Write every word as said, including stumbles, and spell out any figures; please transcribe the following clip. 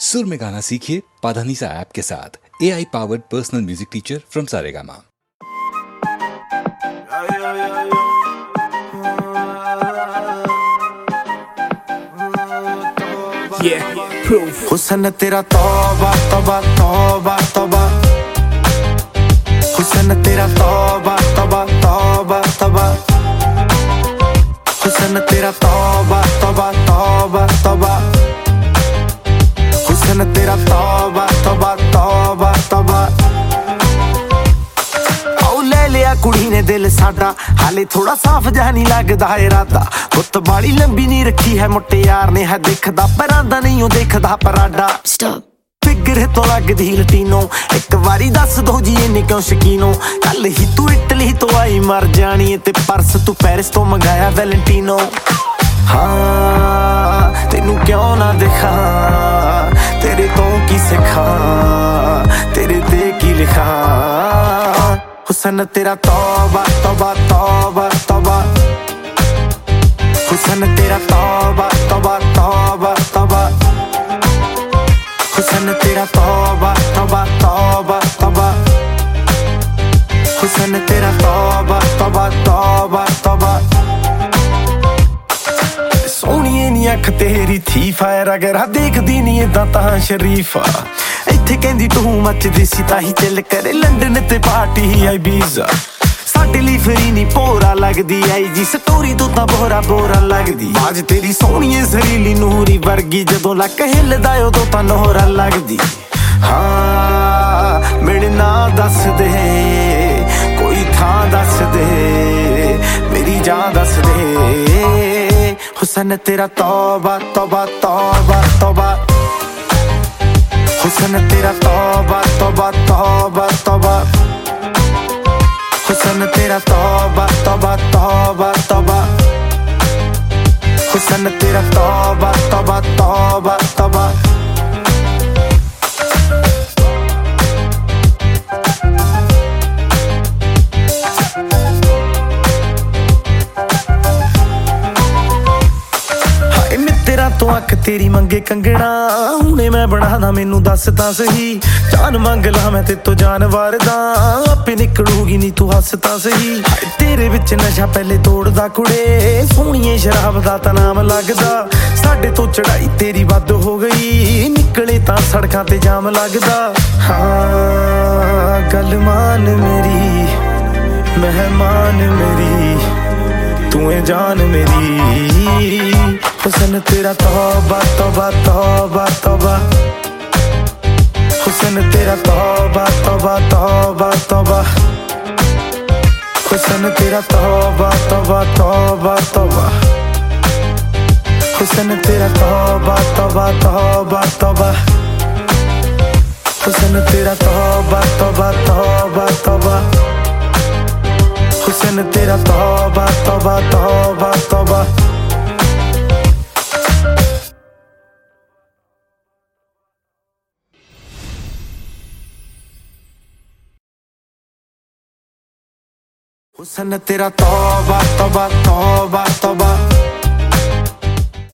सुर में गाना सीखिए पाधानीसा ऐप के साथ। A I powered personal music teacher from Saregama. Yeah, proof. हुस्न तेरा तौबा तौबा तौबा तौबा, हुस्न तेरा तौबा तौबा तौबा तौबा, हुस्न तेरा तौबा तौबा तौबा तौबा, हुस्न तेरा तौबा तौबा तौबा तौबा। औ ले लिया कुड़ी ने दिल साडा, हाले थोड़ा साफ जा नहीं लगदा इरादा। गुत्त बाड़ी लंबी नहीं रखी है मुट्टे यार ने, है दिखदा परांदा नहीं ओ देखदा पराडा। स्टॉप फिगर तो लगदी लटीनो, एक वारी दस दो जी इन्ने क्यों शकीनो। कल ही तू इटली तो आई मर जानी, ते परस तू पेरिस तो मंगाया वैलेंटिनो। हाँ तेनू क्यों ना दिखा, तेरे तो की सिखा, तेरे ते की लिखा। हुस्न तेरा तौबा तौबा तौबा तौबा, हुस्न तेरा तौबा तौबा तौबा तौबा, हुस्न तेरा तौबा तौबा तौबा तौबा, हुस्न तेरा तौबा तौबा तौबा तौबा। सोहणीए नी अख तेरी थी फायर, अगर देखदी नी इदां तां शरीफा। इत्थे कहंदी तू मचदी सी ताही चिल करे लंडन ते पार्टी आई बीजा। साडे लई फ्री नी भोरा लगदी आई जी, स्टोरी तो तां बोरा बोरा लगदी। आज तेरी सोहणीए जरीली नूरी वर्गी, जदों लक हिलदा उदों तां नोहरा लगदी। हाँ मेरे ना दस दे, कोई थां दस दे, मेरी जान दस दे। हुस्न तेरा तौबा तौबा तौबा तौबा, हुस्न तेरा तौबा तौबा तौबा तौबा, हुस्न तेरा तौबा तौबा तौबा तौबा, हुस्न तेरा तौबा तौबा तौबा तौबा। तो अख तेरी मंगे कंगना, हुणे मैं बनादा मैनू दस तां सही। जान मंग ला मैं ते तो जान वारदा, आपे निकलूगी नी तू हस तां सही। तेरे विच नशा पहले तोड़दा कुड़े, सोहणीए शराब दा तां नाम लगदा। साडे तो चढ़ाई तेरी वध हो गई, निकले तां सड़कां ते जाम लगदा। हाँ गल मान मेरी मेहमान मेरी, तू है जान मेरी। हुस्न तेरा तौबा तौबा तौबा तौबा, हुस्न तेरा तौबा तौबा तौबा तौबा, हुस्न तेरा तौबा तौबा तौबा तौबा, हुस्न तेरा तौबा तौबा तौबा तौबा, हुस्न तेरा तौबा तौबा तौबा तौबा, हुस्न तेरा तौबा तौबा तौबा तौबा। हुस्न तेरा तौबा तौबा तौबा तौबा।